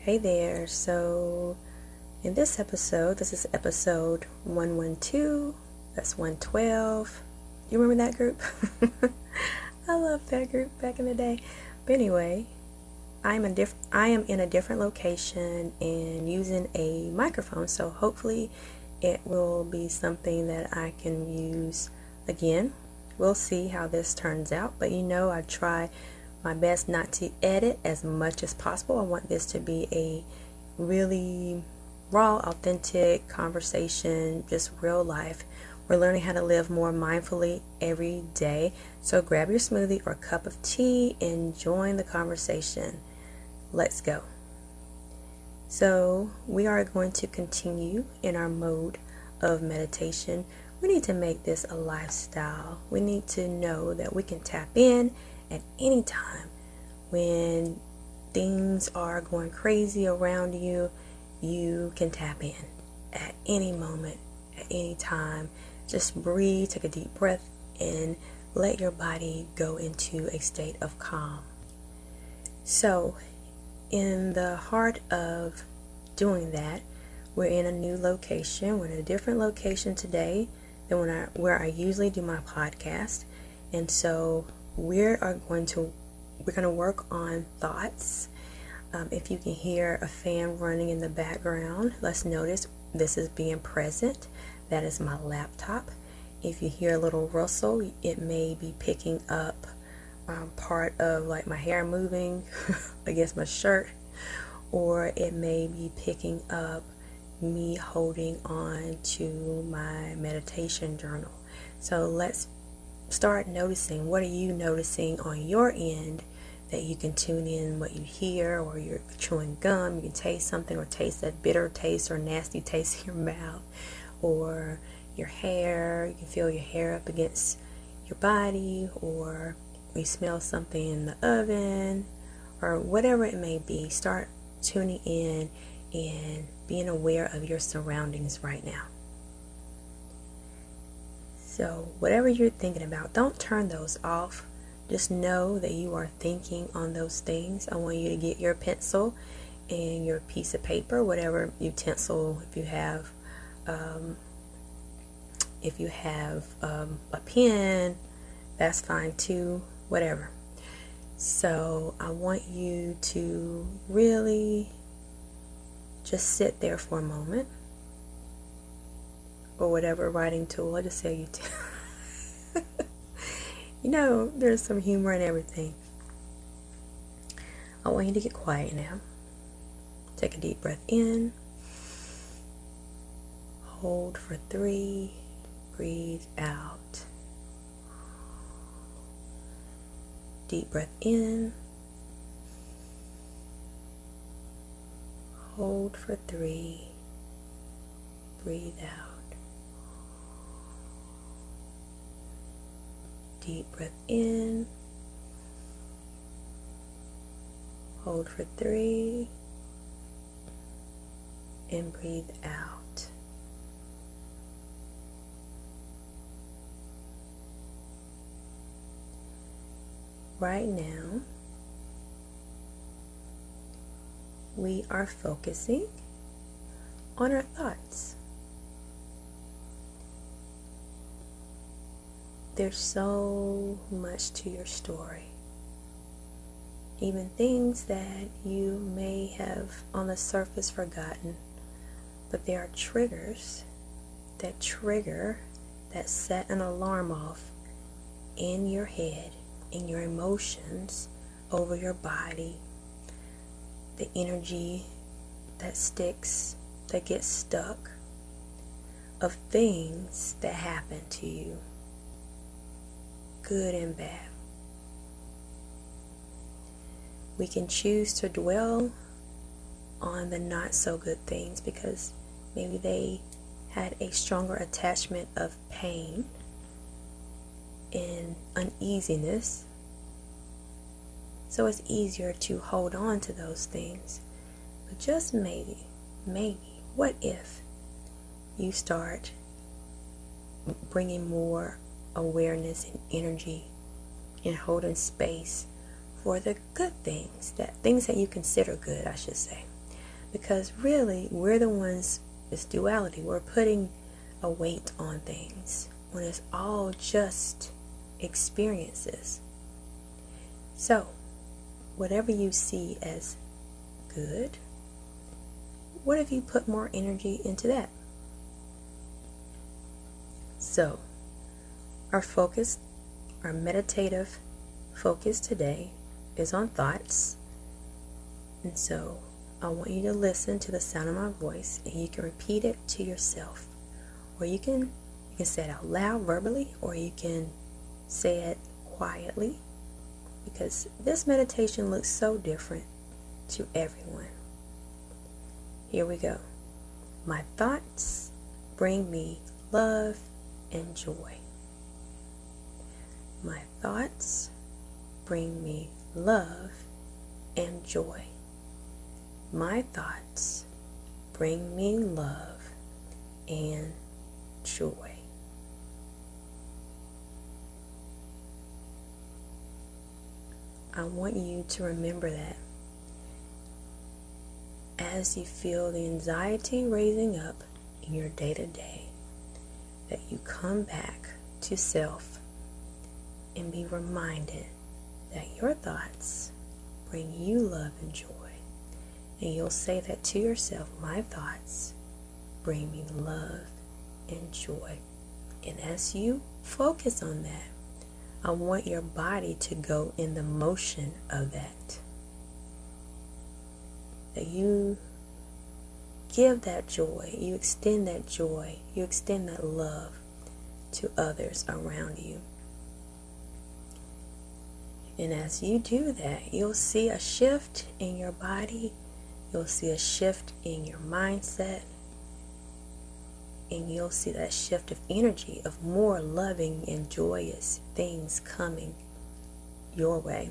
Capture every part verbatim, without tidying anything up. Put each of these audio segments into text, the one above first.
Hey there. So, in this episode, this is episode one twelve. That's one twelve. You remember that group? I love that group back in the day. But anyway, I'm a diff- I am in a different location and using a microphone. So, hopefully, it will be something that I can use again. We'll see how this turns out. But you know, I try my best not to edit as much as possible. I want this to be a really raw, authentic conversation, just real life. We're learning how to live more mindfully every day. So grab your smoothie or cup of tea and join the conversation. Let's go. So we are going to continue in our mode of meditation. We need to make this a lifestyle. We need to know that we can tap in at any time. When things are going crazy around you, you can tap in at any moment, at any time. Just breathe, take a deep breath, and let your body go into a state of calm. So, in the heart of doing that, we're in a new location. We're in a different location today than when I, where I usually do my podcast. And so we are going to we're going to work on thoughts. Um, if you can hear a fan running in the background, let's notice this is being present. That is my laptop. If you hear a little rustle, it may be picking up um, part of like my hair moving against my shirt, or it may be picking up me holding on to my meditation journal. So let's start noticing. What are you noticing on your end that you can tune in what you hear, or you're chewing gum, you can taste something, or taste that bitter taste or nasty taste in your mouth, or your hair, you can feel your hair up against your body, or you smell something in the oven, or whatever it may be. Start tuning in and being aware of your surroundings right now. So whatever you're thinking about, don't turn those off. Just know that you are thinking on those things. I want you to get your pencil and your piece of paper, whatever utensil, if you have, um, if you have um, a pen, that's fine too, whatever. So I want you to really just sit there for a moment. Or whatever writing tool. I just say you t- You know, there's some humor in everything. I want you to get quiet now. Take a deep breath in. Hold for three. Breathe out. Deep breath in. Hold for three. Breathe out. Deep breath in, hold for three, and breathe out. Right now, we are focusing on our thoughts. There's so much to your story. Even things that you may have on the surface forgotten. But there are triggers that trigger, that set an alarm off in your head, in your emotions, over your body. The energy that sticks, that gets stuck, of things that happen to you. Good and bad. We can choose to dwell on the not so good things because maybe they had a stronger attachment of pain and uneasiness. So it's easier to hold on to those things. But just maybe, maybe, what if you start bringing more awareness and energy and holding space for the good things, that things that you consider good, I should say. Because really, we're the ones, it's duality. We're putting a weight on things when it's all just experiences. So, whatever you see as good, what if you put more energy into that? So, our focus, our meditative focus today is on thoughts. And so, I want you to listen to the sound of my voice, and you can repeat it to yourself. Or you can, you can say it out loud verbally, or you can say it quietly, because this meditation looks so different to everyone. Here we go. My thoughts bring me love and joy. My thoughts bring me love and joy. My thoughts bring me love and joy. I want you to remember that as you feel the anxiety raising up in your day-to-day, that you come back to self and be reminded that your thoughts bring you love and joy. And you'll say that to yourself, my thoughts bring me love and joy. And as you focus on that, I want your body to go in the motion of that. That you give that joy, you extend that joy, you extend that love to others around you. And as you do that, you'll see a shift in your body, you'll see a shift in your mindset, and you'll see that shift of energy of more loving and joyous things coming your way.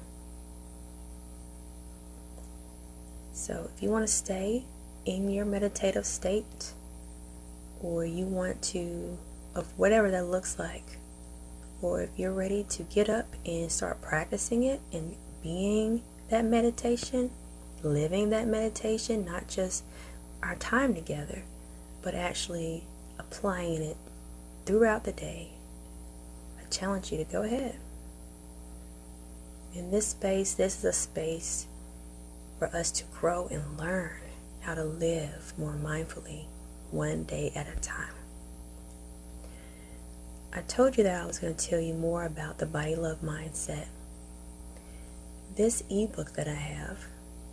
So if you want to stay in your meditative state, or you want to, of whatever that looks like, or if you're ready to get up and start practicing it and being that meditation, living that meditation, not just our time together, but actually applying it throughout the day, I challenge you to go ahead. In this space, this is a space for us to grow and learn how to live more mindfully, one day at a time. I told you that I was going to tell you more about the Body Love Mindset. This ebook that I have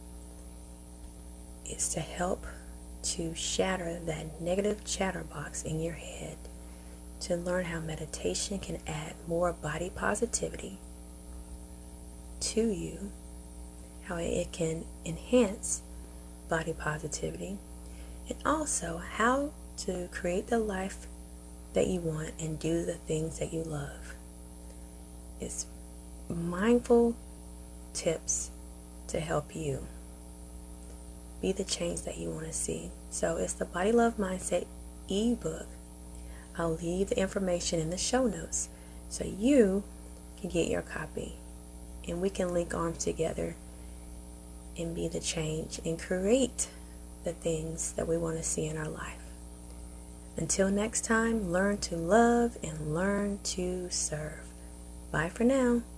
is to help to shatter that negative chatterbox in your head, to learn how meditation can add more body positivity to you, how it can enhance body positivity, and also how to create the life that you want and do the things that you love. It's mindful tips to help you be the change that you want to see. So it's the Body Love Mindset ebook. I'll leave the information in the show notes so you can get your copy, and we can link arms together and be the change and create the things that we want to see in our life. Until next time, learn to love and learn to serve. Bye for now.